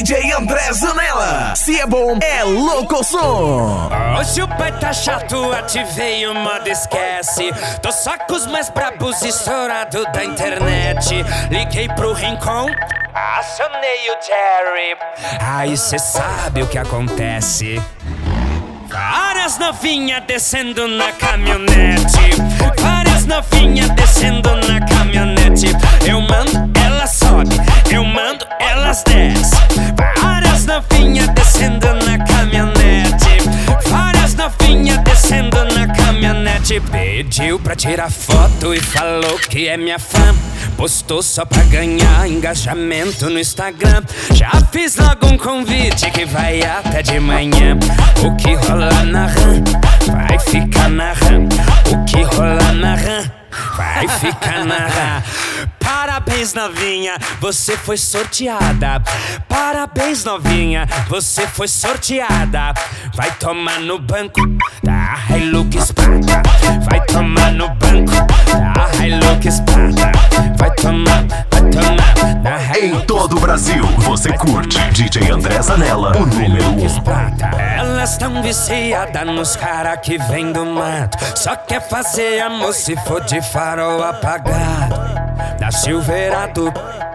DJ André Zanella. Se é bom, é louco som. Hoje o pai tá chato, ativei o modo esquece. Tô só com os mais brabos estourado da internet. Liguei pro Rincon, acionei o Jerry. Aí cê sabe o que acontece. Várias novinhas descendo na caminhonete. Várias novinhas descendo na caminhonete. Eu mando, elas sobe. Eu mando, elas desce. Várias novinhas descendo na caminhonete. Várias novinhas descendo na caminhonete. Pediu pra tirar foto e falou que é minha fã. Postou só pra ganhar engajamento no Instagram. Já fiz logo um convite que vai até de manhã. O que rola na RAM vai ficar na RAM. O que rola na RAM vai ficar na RAM. Parabéns, novinha, você foi sorteada. Parabéns, novinha, você foi sorteada. Vai tomar no banco da Hilux Prata. Vai tomar no banco da Hilux Prata. Vai tomar da Hilux. Em todo o Brasil, você curte DJ André Zanella, o número 1. Elas tão viciadas nos cara que vem do mato. Só quer fazer amor se for de farol apagado. Na Silverado,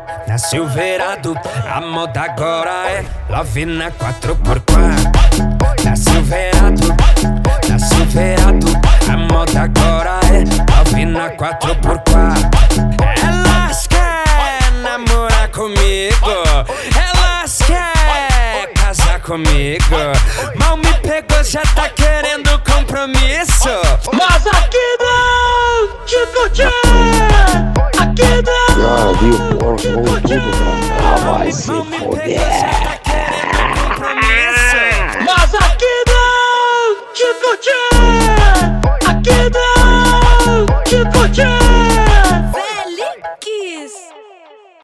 a moda agora é Love na 4x4. Na Silverado, a moda agora é Love na 4x4. Elas querem namorar comigo, elas querem casar comigo. Mal me pegou, já tá querendo compromisso. Mas aqui não, Chico, aqui não. Já viu o Porsche tudo, cara. Ah, vai se foder.